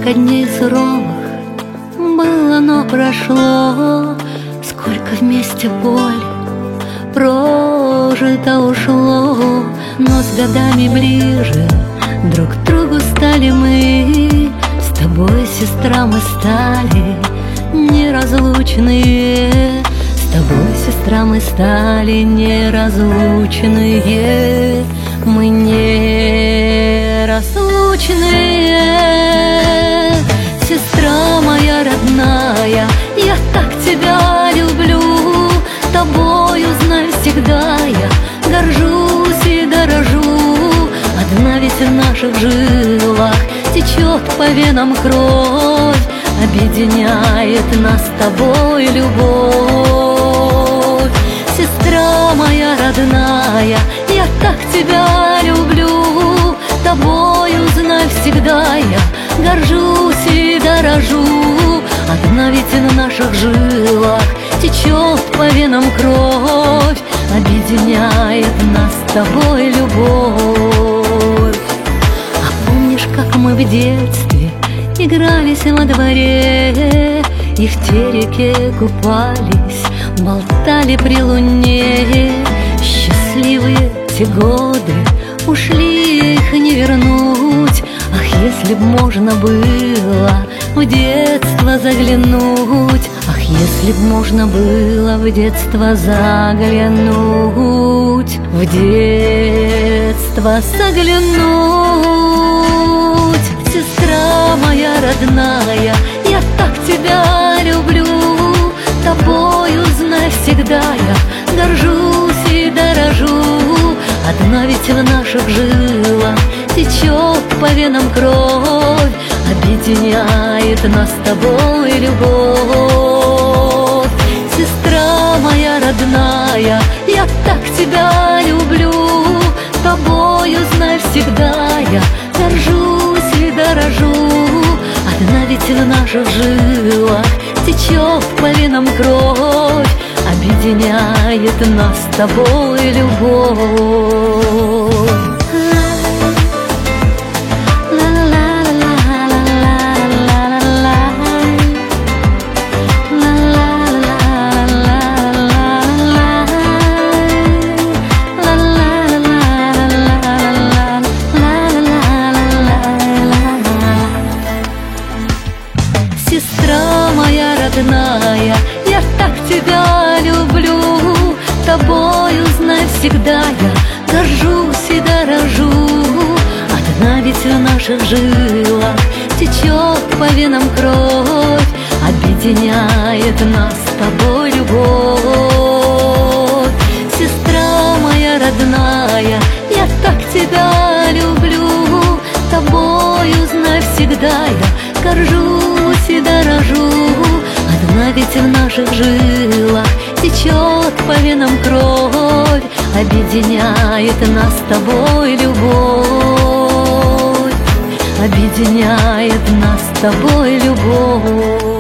Сколько дней суровых было, но прошло, сколько вместе боли прожито ушло. Но с годами ближе друг к другу стали мы. С тобой, сестра, мы стали неразлучные. С тобой, сестра, мы стали неразлучные. Мы неразлучные. Сестра моя родная, я так тебя люблю. Тобою, знай, всегда я горжусь и дорожу. Одна ведь в наших жилах течет по венам кровь, объединяет нас с тобой любовь. Сестра моя родная, я так тебя люблю. Тобою, знай, всегда я горжусь и дорожу. Одна ведь в наших жилах течет по венам кровь, объединяет нас с тобой любовь. А помнишь, как мы в детстве игрались во дворе, и в те реке купались, болтали при луне? Счастливые те годы, ушли, их не вернуть. Ах, если б можно было в детство заглянуть. Ах, если б можно было в детство заглянуть. В детство заглянуть. Сестра моя родная, я так тебя люблю. Тобою, знай, всегда я горжусь и дорожу. Одна ведь в наших жилах течет по венам кровь, объединяет нас с тобой любовь. Сестра моя родная, я так тебя люблю. Тобою, знай, всегда я горжусь и дорожу. Одна ведь в наших жилах течет по венам кровь, объединяет нас с тобой любовь. Сестра моя родная, я так тебя люблю. Тобою, знай, всегда я горжусь и дорожу. Одна ведь в наших жилах течет по венам кровь, объединяет нас с тобой любовь. Сестра моя родная, я так тебя люблю. Тобою, знай, всегда я горжусь и дорожу. Одна ведь в наших жилах течет по венам кровь, объединяет нас с тобой любовь, объединяет нас с тобой любовь.